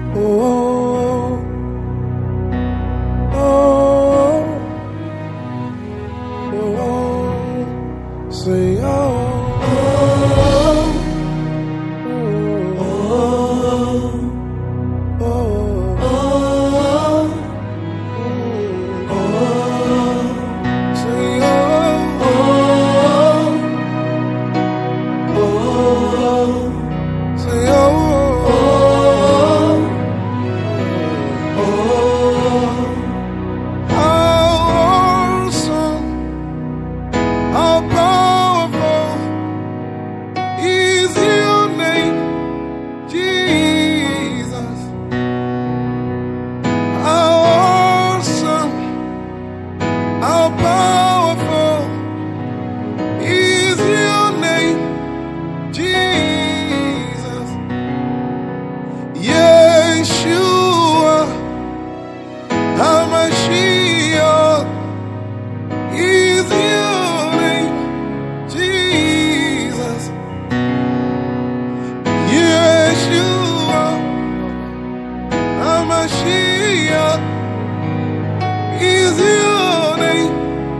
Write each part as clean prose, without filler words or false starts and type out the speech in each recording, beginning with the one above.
Oh, oh, oh, say oh, oh, oh, oh, say say is your name,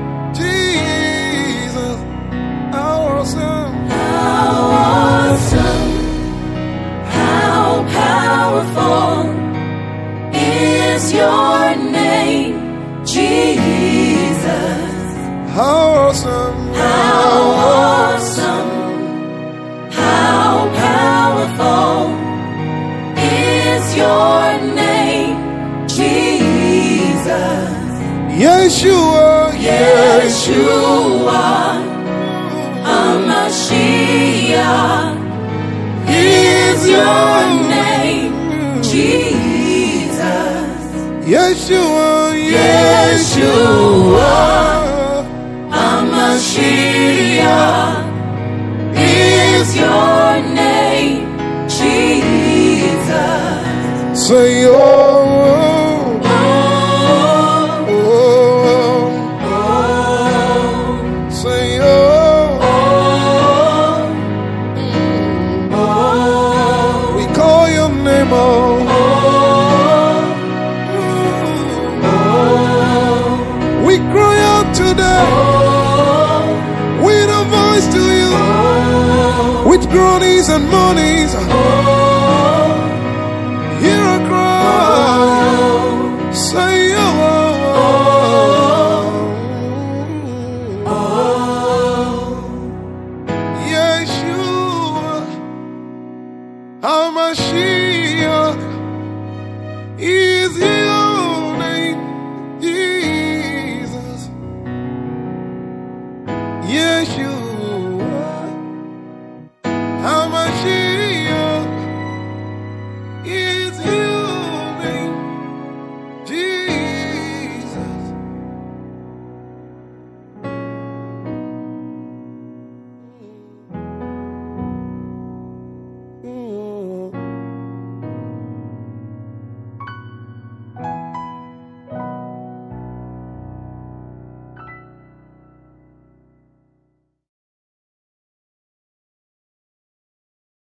Jesus. How awesome, how awesome, how powerful is your name, Jesus. how awesome, How awesome, how powerful is your name, Jesus. Yeshua, Yeshua, HaMashiach is your name, Jesus. Yeshua, Yeshua, HaMashiach is your name, Jesus. say oh, say we call your name, we cry out today with a voice to you, with groanings and moanings. Hear a cry, say Yeshua, HaMashiach.